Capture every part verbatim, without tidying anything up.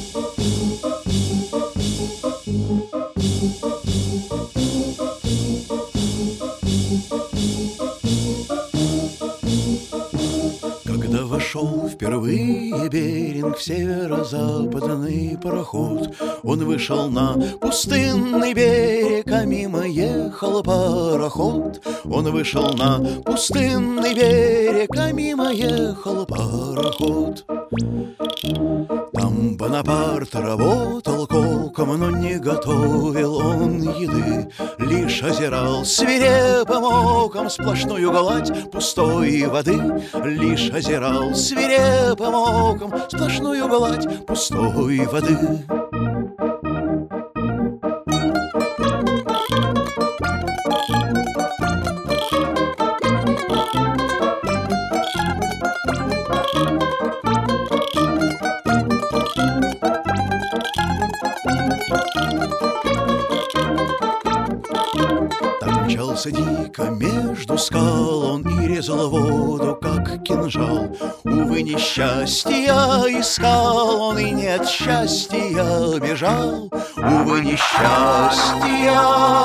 Когда вошел впервые Беринг в северо-западный пароход, он вышел на пустынный берег, а мимо ехал пароход. Он вышел на пустынный берег, а мимо ехал пароход. Там Бонапарт работал коком, но не готовил он еды, лишь озирал свирепым оком сплошную гладь пустой воды, лишь озирал свирепым оком сплошную гладь пустой воды. Мчался дико между скал он и резал воду, как кинжал. Увы, несчастья искал он, и не от счастья бежал. Увы, несчастья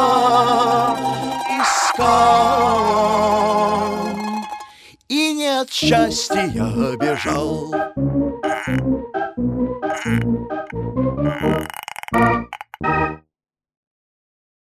искал он, и не от счастья бежал.